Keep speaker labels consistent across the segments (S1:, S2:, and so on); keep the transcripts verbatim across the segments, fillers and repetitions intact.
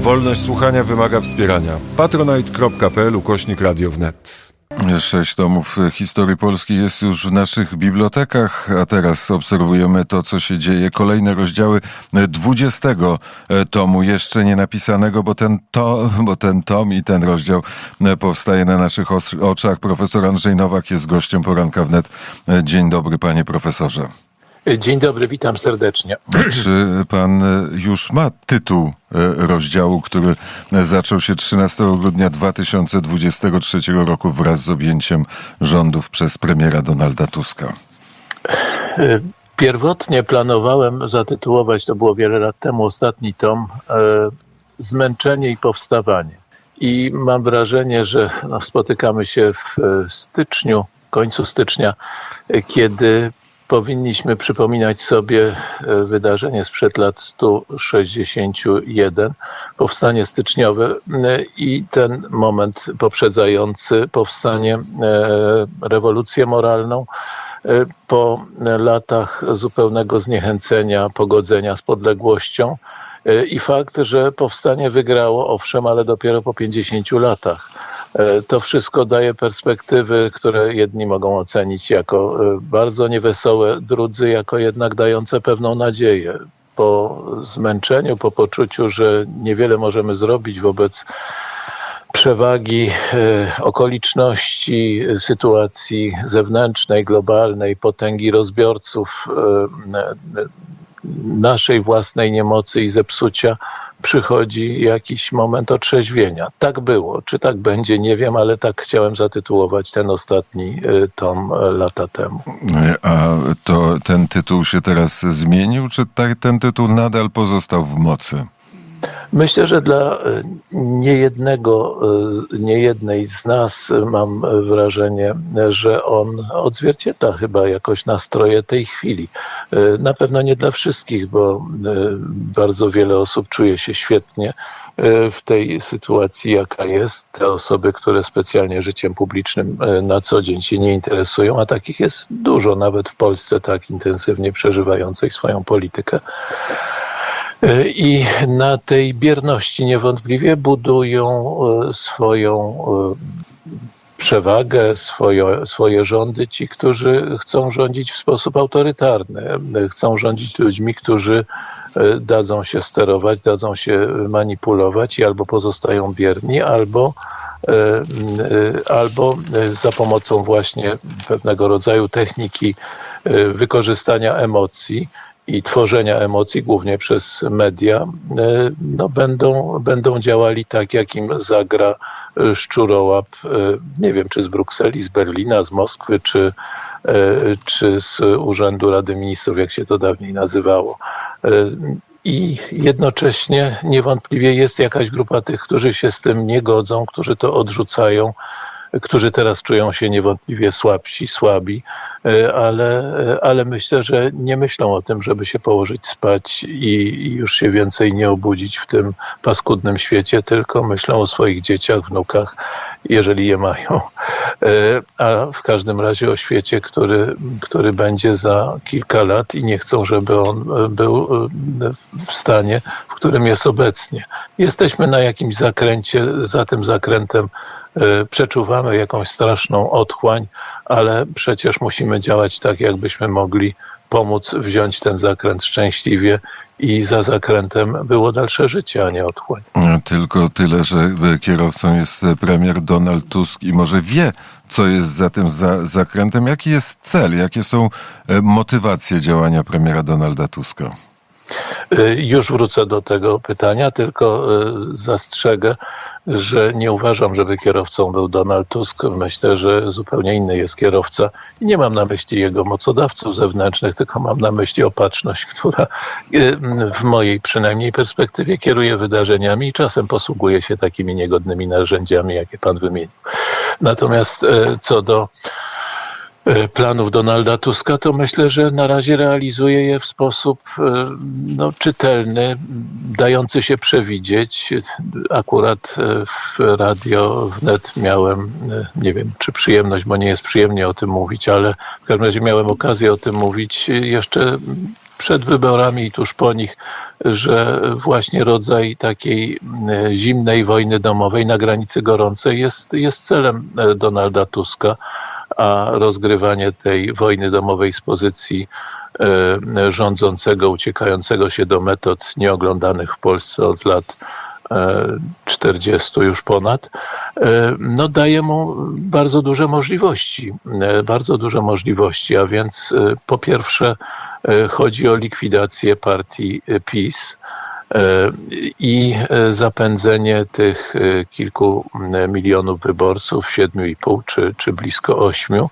S1: Wolność słuchania wymaga wspierania. patronite kropka p l ukośnik radio wnet. Sześć tomów historii Polski jest już w naszych bibliotekach, a teraz obserwujemy to, co się dzieje. Kolejne rozdziały dwudziestego tomu, jeszcze nie napisanego, bo ten, to, bo ten tom i ten rozdział powstaje na naszych oczach. Profesor Andrzej Nowak jest gościem Poranka Wnet. Dzień dobry, panie profesorze.
S2: Dzień dobry, witam serdecznie.
S1: Czy pan już ma tytuł rozdziału, który zaczął się trzynastego grudnia dwa tysiące dwudziestego trzeciego roku wraz z objęciem rządów przez premiera Donalda Tuska?
S2: Pierwotnie planowałem zatytułować, to było wiele lat temu, ostatni tom, Zmęczenie i powstawanie. I mam wrażenie, że no, spotykamy się w styczniu, końcu stycznia, kiedy powinniśmy przypominać sobie wydarzenie sprzed lat stu sześćdziesięciu jeden, powstanie styczniowe i ten moment poprzedzający powstanie, rewolucję moralną po latach zupełnego zniechęcenia, pogodzenia z podległością i fakt, że powstanie wygrało, owszem, ale dopiero po pięćdziesięciu latach. To wszystko daje perspektywy, które jedni mogą ocenić jako bardzo niewesołe, drudzy jako jednak dające pewną nadzieję. Po zmęczeniu, po poczuciu, że niewiele możemy zrobić wobec przewagi okoliczności, sytuacji zewnętrznej, globalnej, potęgi rozbiorców, naszej własnej niemocy i zepsucia, przychodzi jakiś moment otrzeźwienia. Tak było. Czy tak będzie, nie wiem, ale tak chciałem zatytułować ten ostatni tom lata temu.
S1: A to ten tytuł się teraz zmienił, czy ten tytuł nadal pozostał w mocy?
S2: Myślę, że dla niejednego, niejednej z nas mam wrażenie, że on odzwierciedla chyba jakoś nastroje tej chwili. Na pewno nie dla wszystkich, bo bardzo wiele osób czuje się świetnie w tej sytuacji, jaka jest. Te osoby, które specjalnie życiem publicznym na co dzień się nie interesują, a takich jest dużo, nawet w Polsce tak intensywnie przeżywającej swoją politykę. I na tej bierności niewątpliwie budują swoją przewagę, swoje, swoje rządy ci, którzy chcą rządzić w sposób autorytarny. Chcą rządzić ludźmi, którzy dadzą się sterować, dadzą się manipulować i albo pozostają bierni, albo albo za pomocą właśnie pewnego rodzaju techniki wykorzystania emocji i tworzenia emocji, głównie przez media, no będą, będą działali tak, jak im zagra szczurołap, nie wiem, czy z Brukseli, z Berlina, z Moskwy, czy, czy z Urzędu Rady Ministrów, jak się to dawniej nazywało. I jednocześnie niewątpliwie jest jakaś grupa tych, którzy się z tym nie godzą, którzy to odrzucają, którzy teraz czują się niewątpliwie słabsi, słabi, ale, ale myślę, że nie myślą o tym, żeby się położyć spać i już się więcej nie obudzić w tym paskudnym świecie, tylko myślą o swoich dzieciach, wnukach, jeżeli je mają. A w każdym razie o świecie, który, który będzie za kilka lat i nie chcą, żeby on był w stanie, w którym jest obecnie. Jesteśmy na jakimś zakręcie, za tym zakrętem przeczuwamy jakąś straszną otchłań, ale przecież musimy działać tak, jakbyśmy mogli pomóc wziąć ten zakręt szczęśliwie i za zakrętem było dalsze życie, a nie otchłań.
S1: Tylko tyle, że kierowcą jest premier Donald Tusk i może wie, co jest za tym za zakrętem. Jaki jest cel, jakie są motywacje działania premiera Donalda Tuska?
S2: Już wrócę do tego pytania, tylko zastrzegę, że nie uważam, żeby kierowcą był Donald Tusk. Myślę, że zupełnie inny jest kierowca i nie mam na myśli jego mocodawców zewnętrznych, tylko mam na myśli opatrzność, która w mojej przynajmniej perspektywie kieruje wydarzeniami i czasem posługuje się takimi niegodnymi narzędziami, jakie pan wymienił. Natomiast co do planów Donalda Tuska, to myślę, że na razie realizuje je w sposób no, czytelny, dający się przewidzieć. Akurat w Radio Wnet miałem, nie wiem czy przyjemność, bo nie jest przyjemnie o tym mówić, ale w każdym razie miałem okazję o tym mówić jeszcze przed wyborami i tuż po nich że właśnie rodzaj takiej zimnej wojny domowej na granicy gorącej jest, jest celem Donalda Tuska, a rozgrywanie tej wojny domowej z pozycji rządzącego, uciekającego się do metod nieoglądanych w Polsce od lat czterdziestu już ponad, no daje mu bardzo duże możliwości, bardzo duże możliwości, a więc po pierwsze chodzi o likwidację partii PiS i zapędzenie tych kilku milionów wyborców, siedmiu i pół czy, czy blisko ośmiu,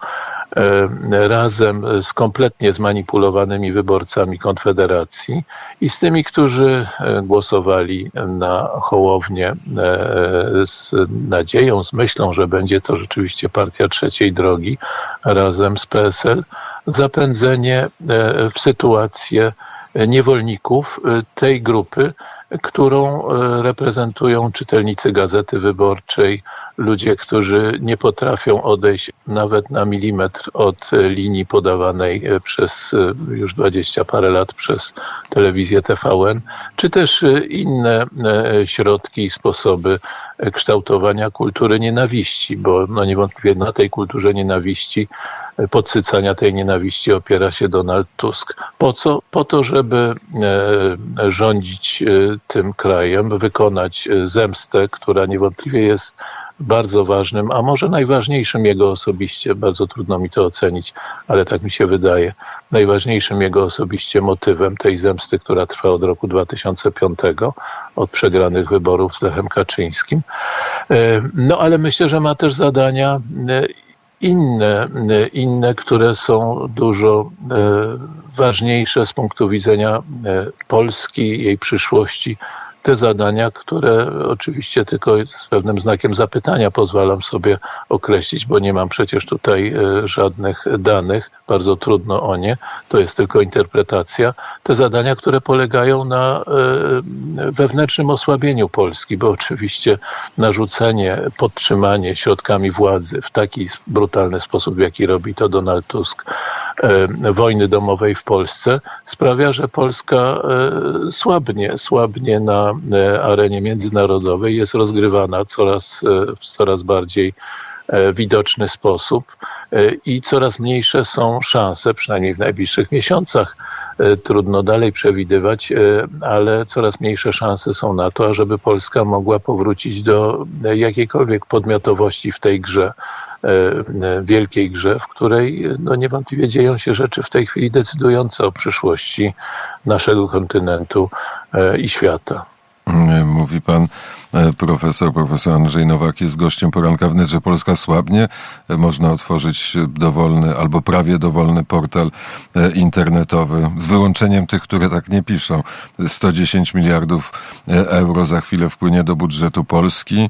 S2: razem z kompletnie zmanipulowanymi wyborcami Konfederacji i z tymi, którzy głosowali na Hołownię z nadzieją, z myślą, że będzie to rzeczywiście partia trzeciej drogi razem z P S L, zapędzenie w sytuację niewolników tej grupy, którą reprezentują czytelnicy Gazety Wyborczej, ludzie, którzy nie potrafią odejść nawet na milimetr od linii podawanej przez już dwadzieścia parę lat przez telewizję T V N, czy też inne środki i sposoby kształtowania kultury nienawiści, bo no niewątpliwie na tej kulturze nienawiści, podsycania tej nienawiści opiera się Donald Tusk. Po co? Po to, żeby rządzić tym krajem, wykonać zemstę, która niewątpliwie jest bardzo ważnym, a może najważniejszym jego osobiście, bardzo trudno mi to ocenić, ale tak mi się wydaje, najważniejszym jego osobiście motywem tej zemsty, która trwa od roku dwa tysiące piątego, od przegranych wyborów z Lechem Kaczyńskim. No ale myślę, że ma też zadania inne, inne, które są dużo ważniejsze z punktu widzenia Polski, jej przyszłości. Te zadania, które oczywiście tylko z pewnym znakiem zapytania pozwalam sobie określić, bo nie mam przecież tutaj żadnych danych, bardzo trudno o nie, to jest tylko interpretacja. Te zadania, które polegają na wewnętrznym osłabieniu Polski, bo oczywiście narzucenie, podtrzymanie środkami władzy w taki brutalny sposób, w jaki robi to Donald Tusk, wojny domowej w Polsce sprawia, że Polska słabnie, słabnie na arenie międzynarodowej, jest rozgrywana coraz, w coraz bardziej widoczny sposób i coraz mniejsze są szanse, przynajmniej w najbliższych miesiącach, trudno dalej przewidywać, ale coraz mniejsze szanse są na to, ażeby Polska mogła powrócić do jakiejkolwiek podmiotowości w tej grze, wielkiej grze, w której no niewątpliwie dzieją się rzeczy w tej chwili decydujące o przyszłości naszego kontynentu i świata.
S1: Mówi pan profesor, profesor Andrzej Nowak jest gościem poranka wnet, że Polska słabnie. Można otworzyć dowolny albo prawie dowolny portal internetowy z wyłączeniem tych, które tak nie piszą. sto dziesięć miliardów euro za chwilę wpłynie do budżetu Polski.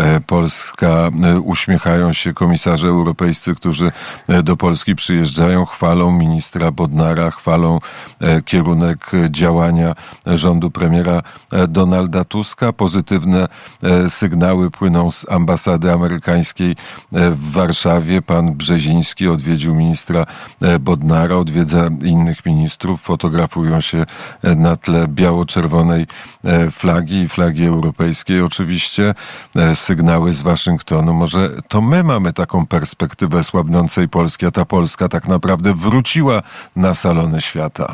S1: Polska, uśmiechają się komisarze europejscy, którzy do Polski przyjeżdżają, chwalą ministra Bodnara, chwalą kierunek działania rządu premiera Donalda Tuska. Pozytywne sygnały płyną z ambasady amerykańskiej w Warszawie. Pan Brzeziński odwiedził ministra Bodnara, odwiedza innych ministrów, fotografują się na tle biało-czerwonej flagi i flagi europejskiej. Oczywiście sygnały z Waszyngtonu. Może to my mamy taką perspektywę słabnącej Polski, a ta Polska tak naprawdę wróciła na salony świata.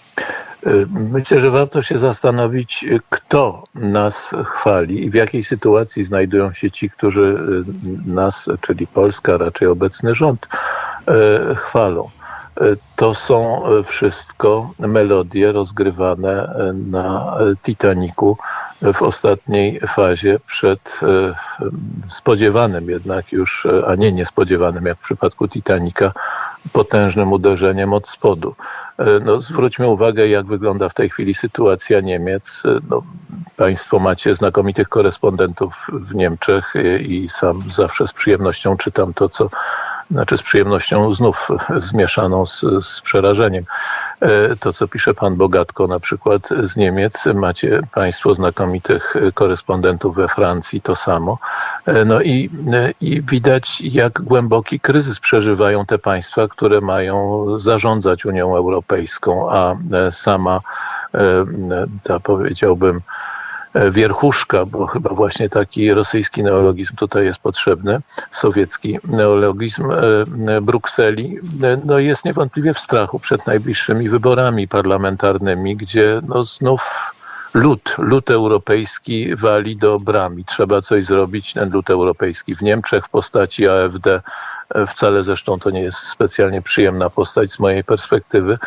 S2: Myślę, że warto się zastanowić, kto nas chwali i w jakiej sytuacji znajdują się ci, którzy nas, czyli Polska, raczej obecny rząd, chwalą. To są wszystko melodie rozgrywane na Titanicu w ostatniej fazie przed spodziewanym jednak już, a nie niespodziewanym jak w przypadku Titanica, potężnym uderzeniem od spodu. No, zwróćmy uwagę, jak wygląda w tej chwili sytuacja Niemiec. No, państwo macie znakomitych korespondentów w Niemczech i sam zawsze z przyjemnością czytam to, co znaczy z przyjemnością znów zmieszaną z, z przerażeniem. To, co pisze pan Bogatko na przykład z Niemiec, macie państwo znakomitych korespondentów we Francji, to samo. No i, i widać, jak głęboki kryzys przeżywają te państwa, które mają zarządzać Unią Europejską, a sama ta, powiedziałbym, wierchuszka, bo chyba właśnie taki rosyjski neologizm tutaj jest potrzebny, sowiecki neologizm Brukseli, no jest niewątpliwie w strachu przed najbliższymi wyborami parlamentarnymi, gdzie no znów lud, lud europejski wali do bram i trzeba coś zrobić. Ten lud europejski w Niemczech w postaci A F D, wcale zresztą to nie jest specjalnie przyjemna postać z mojej perspektywy,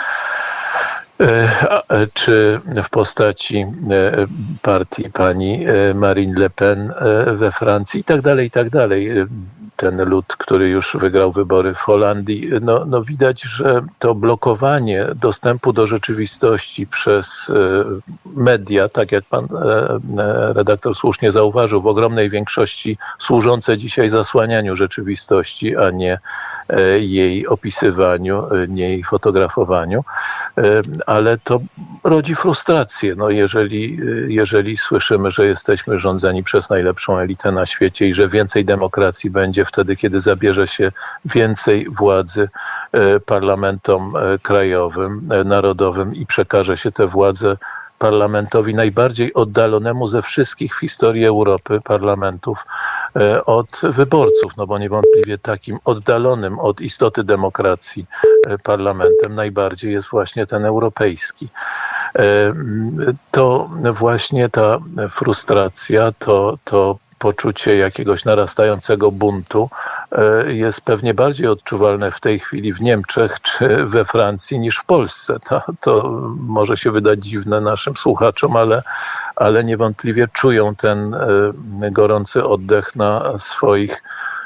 S2: czy w postaci partii pani Marine Le Pen we Francji i tak dalej, i tak dalej. Ten lud, który już wygrał wybory w Holandii, no, no widać, że to blokowanie dostępu do rzeczywistości przez media, tak jak pan redaktor słusznie zauważył, w ogromnej większości służące dzisiaj zasłanianiu rzeczywistości, a nie jej opisywaniu, nie jej fotografowaniu, ale to rodzi frustrację. No jeżeli, jeżeli słyszymy, że jesteśmy rządzeni przez najlepszą elitę na świecie i że więcej demokracji będzie wtedy, kiedy zabierze się więcej władzy parlamentom krajowym, narodowym i przekaże się tę władzę parlamentowi najbardziej oddalonemu ze wszystkich w historii Europy parlamentów od wyborców, no bo niewątpliwie takim oddalonym od istoty demokracji parlamentem najbardziej jest właśnie ten europejski. To właśnie ta frustracja, to, to poczucie jakiegoś narastającego buntu jest pewnie bardziej odczuwalne w tej chwili w Niemczech czy we Francji niż w Polsce. To, to może się wydać dziwne naszym słuchaczom, ale, ale niewątpliwie czują ten gorący oddech na swoich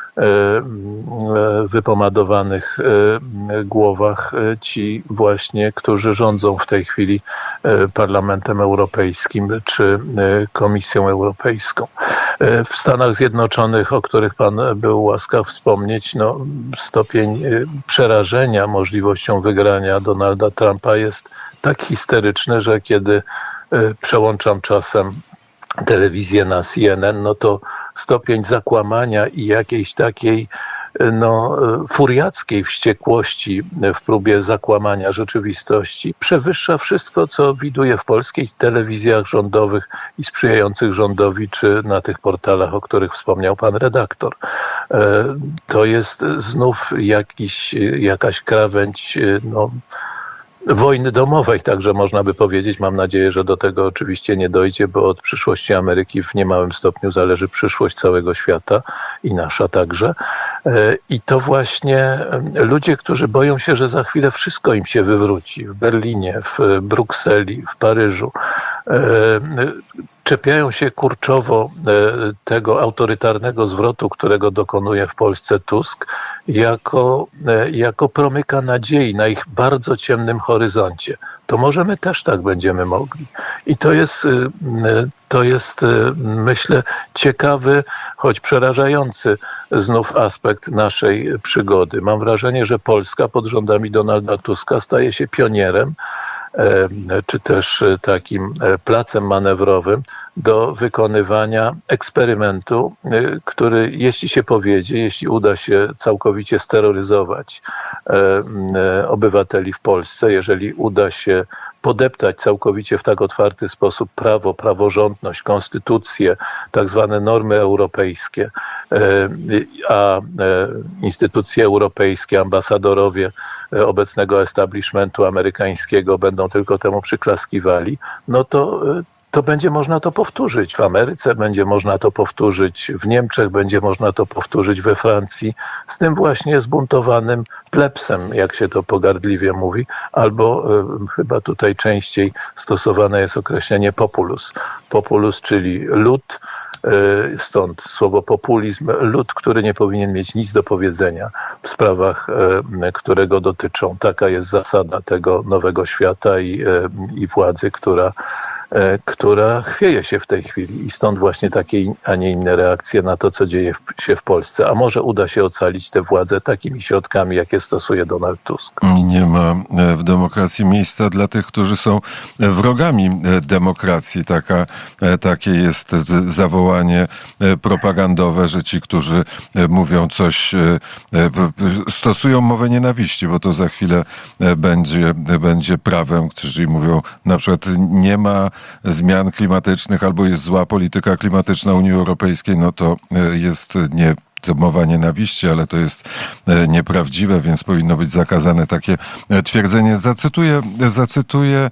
S2: wypomadowanych głowach ci właśnie, którzy rządzą w tej chwili Parlamentem Europejskim czy Komisją Europejską. W Stanach Zjednoczonych, o których pan był łaskaw wspomnieć, no, stopień przerażenia możliwością wygrania Donalda Trumpa jest tak histeryczny, że kiedy przełączam czasem telewizję na C N N, no to stopień zakłamania i jakiejś takiej no, furiackiej wściekłości w próbie zakłamania rzeczywistości przewyższa wszystko, co widuję w polskich telewizjach rządowych i sprzyjających rządowi, czy na tych portalach, o których wspomniał pan redaktor. To jest znów jakiś, jakaś krawędź, no, wojny domowej, także można by powiedzieć. Mam nadzieję, że do tego oczywiście nie dojdzie, bo od przyszłości Ameryki w niemałym stopniu zależy przyszłość całego świata i nasza także. I to właśnie ludzie, którzy boją się, że za chwilę wszystko im się wywróci w Berlinie, w Brukseli, w Paryżu, czepiają się kurczowo tego autorytarnego zwrotu, którego dokonuje w Polsce Tusk, jako, jako promyka nadziei na ich bardzo ciemnym horyzoncie. To może my też tak będziemy mogli. I to jest, to jest, myślę, ciekawy, choć przerażający znów aspekt naszej przygody. Mam wrażenie, że Polska pod rządami Donalda Tuska staje się pionierem, czy też takim placem manewrowym do wykonywania eksperymentu, który, jeśli się powiedzie, jeśli uda się całkowicie steroryzować obywateli w Polsce, jeżeli uda się podeptać całkowicie w tak otwarty sposób prawo, praworządność, konstytucję, tak zwane normy europejskie, a instytucje europejskie, ambasadorowie obecnego establishmentu amerykańskiego będą tylko temu przyklaskiwali, no to to będzie można to powtórzyć. W Ameryce będzie można to powtórzyć, w Niemczech będzie można to powtórzyć, we Francji, z tym właśnie zbuntowanym plebsem, jak się to pogardliwie mówi, albo y, chyba tutaj częściej stosowane jest określenie populus. Populus, czyli lud, y, stąd słowo populizm, lud, który nie powinien mieć nic do powiedzenia w sprawach, y, które go dotyczą. Taka jest zasada tego nowego świata i, y, i władzy, która która chwieje się w tej chwili i stąd właśnie takie, a nie inne reakcje na to, co dzieje się w Polsce. A może uda się ocalić tę władzę takimi środkami, jakie stosuje Donald Tusk.
S1: Nie ma w demokracji miejsca dla tych, którzy są wrogami demokracji. Taka, takie jest zawołanie propagandowe, że ci, którzy mówią coś, stosują mowę nienawiści, bo to za chwilę będzie, będzie prawem, którzy mówią na przykład nie ma zmian klimatycznych albo jest zła polityka klimatyczna Unii Europejskiej, no to jest nie to mowa nienawiści, ale to jest nieprawdziwe, więc powinno być zakazane takie twierdzenie. Zacytuję, zacytuję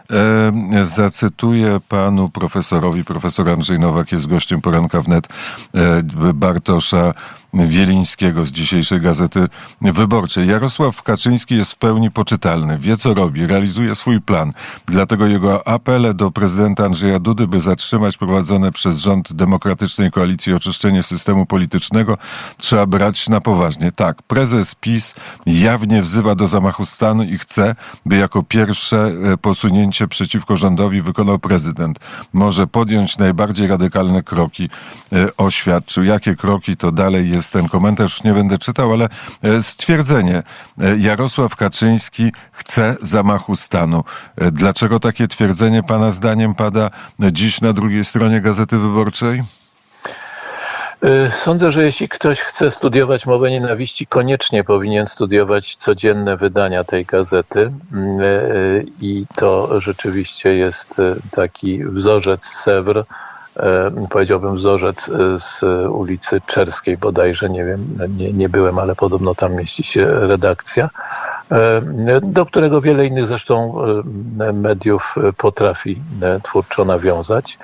S1: Zacytuję panu profesorowi, profesor Andrzej Nowak jest gościem Poranka Wnet, Bartosza Wielińskiego z dzisiejszej Gazety Wyborczej. Jarosław Kaczyński jest w pełni poczytalny, wie co robi, realizuje swój plan. Dlatego jego apele do prezydenta Andrzeja Dudy, by zatrzymać prowadzone przez rząd Demokratycznej Koalicji oczyszczenie systemu politycznego, trzeba brać na poważnie. Tak, prezes PiS jawnie wzywa do zamachu stanu i chce, by jako pierwsze posunięcie przeciwko rządowi wykonał prezydent. Może podjąć najbardziej radykalne kroki, oświadczył. Jakie kroki, to dalej jest ten komentarz, już nie będę czytał, ale stwierdzenie. Jarosław Kaczyński chce zamachu stanu. Dlaczego takie twierdzenie pana zdaniem pada dziś na drugiej stronie Gazety Wyborczej?
S2: Sądzę, że jeśli ktoś chce studiować mowę nienawiści, koniecznie powinien studiować codzienne wydania tej gazety i to rzeczywiście jest taki wzorzec Sewr, powiedziałbym wzorzec z ulicy Czerskiej bodajże, nie wiem, nie, nie byłem, ale podobno tam mieści się redakcja, do którego wiele innych zresztą mediów potrafi twórczo nawiązać.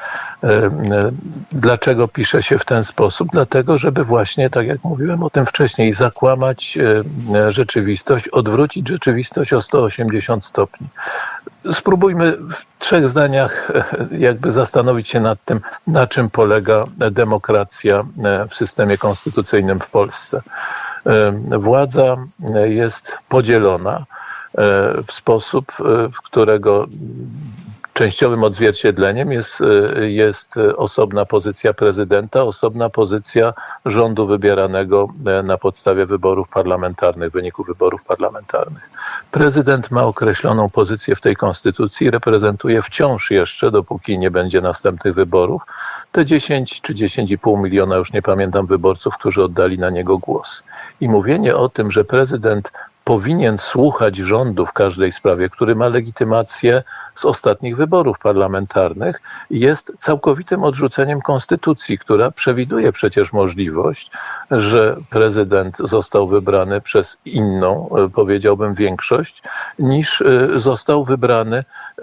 S2: Dlaczego pisze się w ten sposób? Dlatego, żeby właśnie, tak jak mówiłem o tym wcześniej, zakłamać rzeczywistość, odwrócić rzeczywistość o sto osiemdziesiąt stopni. Spróbujmy w trzech zdaniach jakby zastanowić się nad tym, na czym polega demokracja w systemie konstytucyjnym w Polsce. Władza jest podzielona w sposób, w którego częściowym odzwierciedleniem jest, jest osobna pozycja prezydenta, osobna pozycja rządu wybieranego na podstawie wyborów parlamentarnych, wyniku wyborów parlamentarnych. Prezydent ma określoną pozycję w tej konstytucji i reprezentuje wciąż jeszcze, dopóki nie będzie następnych wyborów, te dziesięć czy dziesięć i pół miliona, już nie pamiętam, wyborców, którzy oddali na niego głos. I mówienie o tym, że prezydent powinien słuchać rządu w każdej sprawie, który ma legitymację z ostatnich wyborów parlamentarnych, jest całkowitym odrzuceniem konstytucji, która przewiduje przecież możliwość, że prezydent został wybrany przez inną, powiedziałbym, większość, niż został wybrany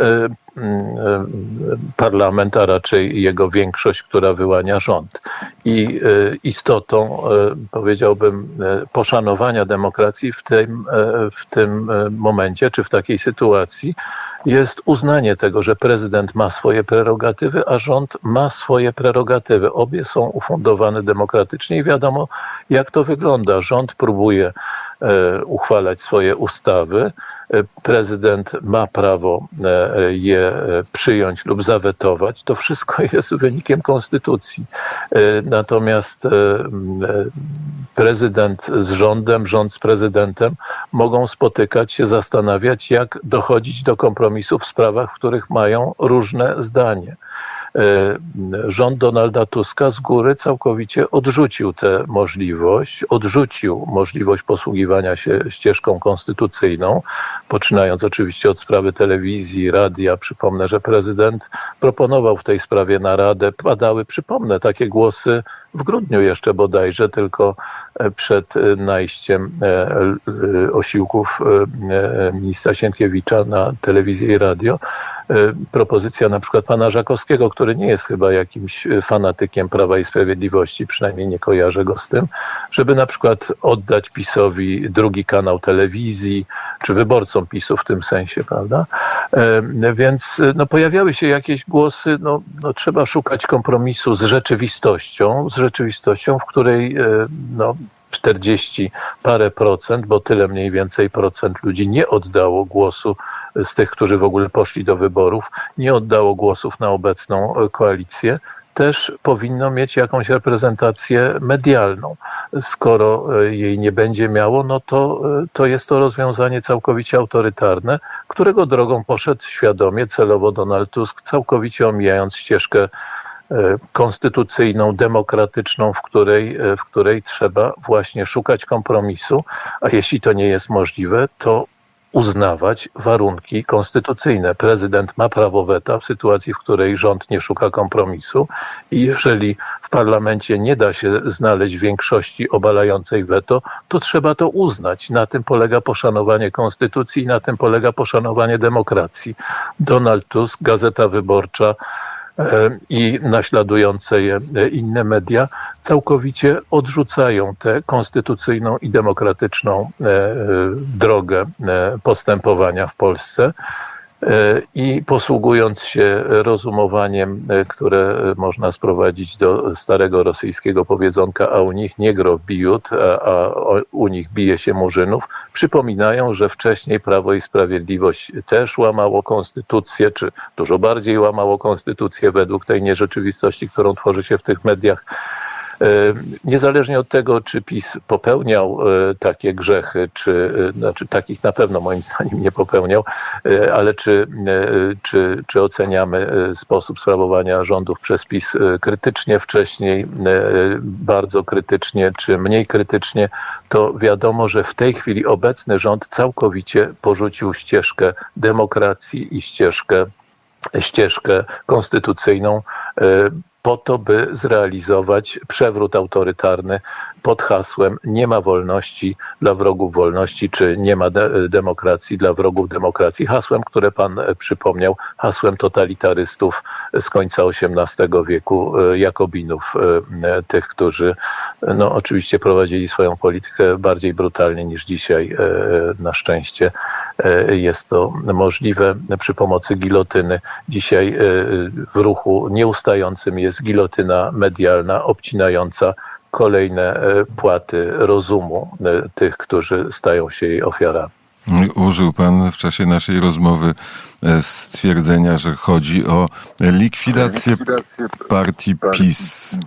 S2: parlament, a raczej jego większość, która wyłania rząd. I istotą, powiedziałbym, poszanowania demokracji w tym, w tym momencie, czy w takiej sytuacji jest uznanie tego, że prezydent ma swoje prerogatywy, a rząd ma swoje prerogatywy. Obie są ufundowane demokratycznie i wiadomo, jak to wygląda. Rząd próbuje uchwalać swoje ustawy. Prezydent ma prawo je przyjąć lub zawetować. To wszystko jest wynikiem konstytucji. Natomiast prezydent z rządem, rząd z prezydentem mogą spotykać się, zastanawiać, jak dochodzić do kompromisu w sprawach, w których mają różne zdanie. Rząd Donalda Tuska z góry całkowicie odrzucił tę możliwość, odrzucił możliwość posługiwania się ścieżką konstytucyjną, poczynając oczywiście od sprawy telewizji, radia. Przypomnę, że prezydent proponował w tej sprawie naradę. Padały, przypomnę, takie głosy w grudniu jeszcze bodajże, tylko przed najściem osiłków ministra Sienkiewicza na telewizję i radio. Propozycja na przykład pana Żakowskiego, który nie jest chyba jakimś fanatykiem Prawa i Sprawiedliwości, przynajmniej nie kojarzę go z tym, żeby na przykład oddać PiS-owi drugi kanał telewizji, czy wyborcom PiS-u w tym sensie, prawda? Więc no, pojawiały się jakieś głosy, no, no, trzeba szukać kompromisu z rzeczywistością, z rzeczywistością, w której no, czterdzieści parę procent, bo tyle mniej więcej procent ludzi nie oddało głosu z tych, którzy w ogóle poszli do wyborów, nie oddało głosów na obecną koalicję, też powinno mieć jakąś reprezentację medialną. Skoro jej nie będzie miało, no to, to jest to rozwiązanie całkowicie autorytarne, którego drogą poszedł świadomie, celowo Donald Tusk, całkowicie omijając ścieżkę konstytucyjną, demokratyczną, w której, w której trzeba właśnie szukać kompromisu, a jeśli to nie jest możliwe, to uznawać warunki konstytucyjne. Prezydent ma prawo weta w sytuacji, w której rząd nie szuka kompromisu i jeżeli w parlamencie nie da się znaleźć większości obalającej weto, to trzeba to uznać. Na tym polega poszanowanie konstytucji i na tym polega poszanowanie demokracji. Donald Tusk, Gazeta Wyborcza i naśladujące je inne media całkowicie odrzucają tę konstytucyjną i demokratyczną drogę postępowania w Polsce i posługując się rozumowaniem, które można sprowadzić do starego rosyjskiego powiedzonka, a u nich nie gro bijut, a, a u nich bije się murzynów, przypominają, że wcześniej Prawo i Sprawiedliwość też łamało konstytucję, czy dużo bardziej łamało konstytucję według tej nierzeczywistości, którą tworzy się w tych mediach. Niezależnie od tego, czy PiS popełniał takie grzechy, czy znaczy takich na pewno moim zdaniem nie popełniał, ale czy, czy, czy oceniamy sposób sprawowania rządów przez PiS krytycznie wcześniej, bardzo krytycznie, czy mniej krytycznie, to wiadomo, że w tej chwili obecny rząd całkowicie porzucił ścieżkę demokracji i ścieżkę, ścieżkę konstytucyjną po to, by zrealizować przewrót autorytarny pod hasłem nie ma wolności dla wrogów wolności, czy nie ma de- demokracji dla wrogów demokracji. Hasłem, które pan przypomniał, hasłem totalitarystów z końca osiemnastego wieku, Jakobinów, tych, którzy no, oczywiście prowadzili swoją politykę bardziej brutalnie niż dzisiaj. Na szczęście jest to możliwe przy pomocy gilotyny. Dzisiaj w ruchu nieustającym jest gilotyna medialna obcinająca kolejne płaty rozumu tych, którzy stają się jej ofiarami.
S1: Użył pan w czasie naszej rozmowy stwierdzenia, że chodzi o likwidację partii PiS.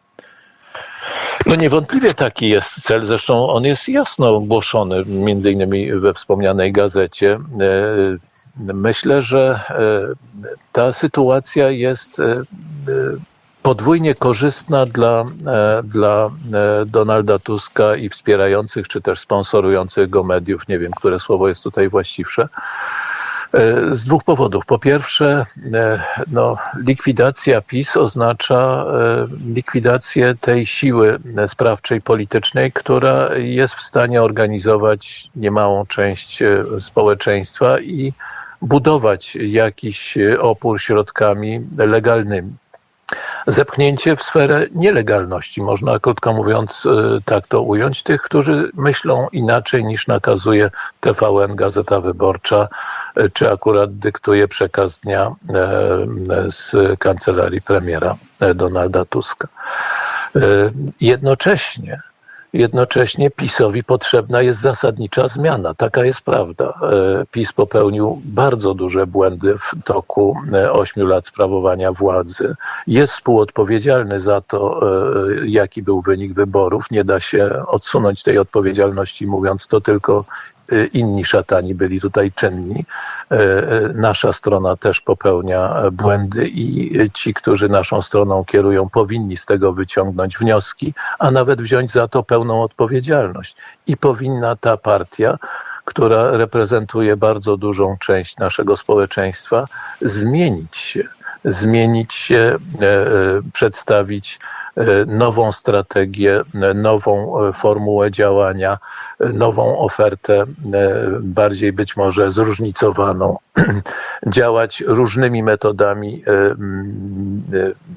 S2: No niewątpliwie taki jest cel, zresztą on jest jasno ogłoszony, między innymi we wspomnianej gazecie. Myślę, że ta sytuacja jest podwójnie korzystna dla, dla Donalda Tuska i wspierających, czy też sponsorujących go mediów. Nie wiem, które słowo jest tutaj właściwsze. Z dwóch powodów. Po pierwsze, no, likwidacja PiS oznacza likwidację tej siły sprawczej politycznej, która jest w stanie organizować niemałą część społeczeństwa i budować jakiś opór środkami legalnymi. Zepchnięcie w sferę nielegalności, można krótko mówiąc tak to ująć, tych, którzy myślą inaczej niż nakazuje T V N, Gazeta Wyborcza, czy akurat dyktuje przekaz dnia z kancelarii premiera Donalda Tuska. Jednocześnie Jednocześnie PiS-owi potrzebna jest zasadnicza zmiana. Taka jest prawda. PiS popełnił bardzo duże błędy w toku ośmiu lat sprawowania władzy. Jest współodpowiedzialny za to, jaki był wynik wyborów. Nie da się odsunąć tej odpowiedzialności, mówiąc to tylko inni szatani byli tutaj czynni. Nasza strona też popełnia błędy i ci, którzy naszą stroną kierują, powinni z tego wyciągnąć wnioski, a nawet wziąć za to pełną odpowiedzialność. I powinna ta partia, która reprezentuje bardzo dużą część naszego społeczeństwa, zmienić się. Zmienić się, przedstawić nową strategię, nową formułę działania, nową ofertę, bardziej być może zróżnicowaną, działać różnymi metodami,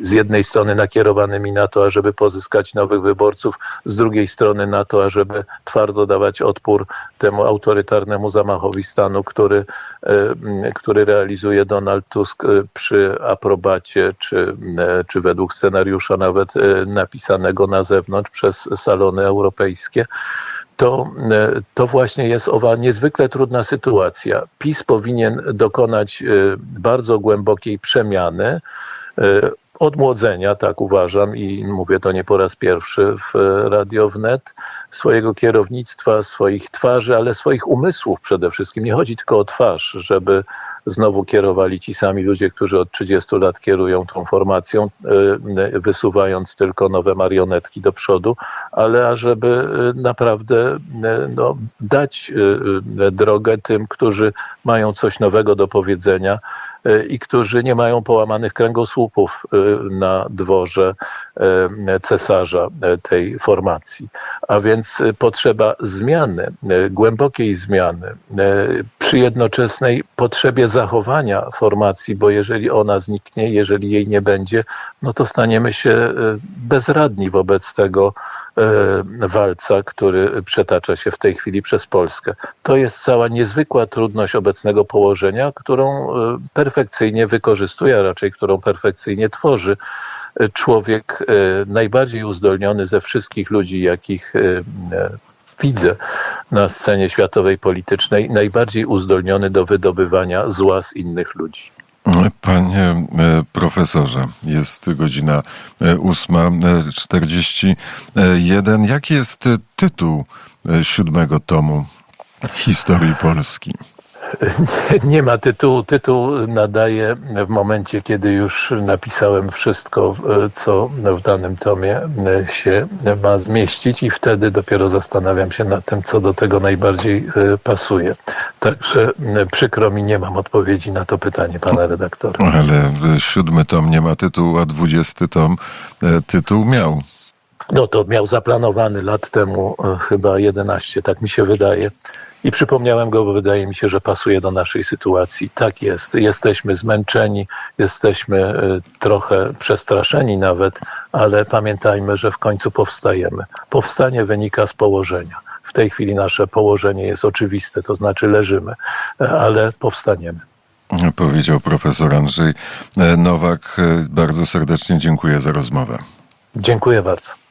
S2: z jednej strony nakierowanymi na to, ażeby pozyskać nowych wyborców, z drugiej strony na to, ażeby twardo dawać odpór temu autorytarnemu zamachowi stanu, który, który realizuje Donald Tusk przy aprobacie, czy, czy według scenariusza nawet napisanego na zewnątrz przez salony europejskie. To, to właśnie jest owa niezwykle trudna sytuacja. PiS powinien dokonać bardzo głębokiej przemiany, odmłodzenia, tak uważam i mówię to nie po raz pierwszy w Radio Wnet, swojego kierownictwa, swoich twarzy, ale swoich umysłów przede wszystkim. Nie chodzi tylko o twarz, żeby znowu kierowali ci sami ludzie, którzy od trzydziestu lat kierują tą formacją, wysuwając tylko nowe marionetki do przodu, ale ażeby naprawdę no, dać drogę tym, którzy mają coś nowego do powiedzenia i którzy nie mają połamanych kręgosłupów na dworze cesarza tej formacji. A więc potrzeba zmiany, głębokiej zmiany, przy jednoczesnej potrzebie zachowania formacji, bo jeżeli ona zniknie, jeżeli jej nie będzie, no to staniemy się bezradni wobec tego walca, który przetacza się w tej chwili przez Polskę. To jest cała niezwykła trudność obecnego położenia, którą perfekcyjnie wykorzystuje, a raczej którą perfekcyjnie tworzy człowiek najbardziej uzdolniony ze wszystkich ludzi, jakich widzę na scenie światowej politycznej, najbardziej uzdolniony do wydobywania zła z innych ludzi.
S1: Panie profesorze, jest godzina ósma czterdzieści jeden. Jaki jest tytuł siódmego tomu historii Polski?
S2: Nie, nie ma tytułu. Tytuł nadaję w momencie, kiedy już napisałem wszystko, co w danym tomie się ma zmieścić i wtedy dopiero zastanawiam się nad tym, co do tego najbardziej pasuje. Także przykro mi, nie mam odpowiedzi na to pytanie pana redaktora.
S1: Ale siódmy tom nie ma tytułu, a dwudziesty tom tytuł miał.
S2: No to miał zaplanowany lat temu chyba jedenaście, tak mi się wydaje. I przypomniałem go, bo wydaje mi się, że pasuje do naszej sytuacji. Tak jest. Jesteśmy zmęczeni, jesteśmy trochę przestraszeni nawet, ale pamiętajmy, że w końcu powstajemy. Powstanie wynika z położenia. W tej chwili nasze położenie jest oczywiste, to znaczy leżymy, ale powstaniemy.
S1: Powiedział profesor Andrzej Nowak. Bardzo serdecznie dziękuję za rozmowę.
S2: Dziękuję bardzo.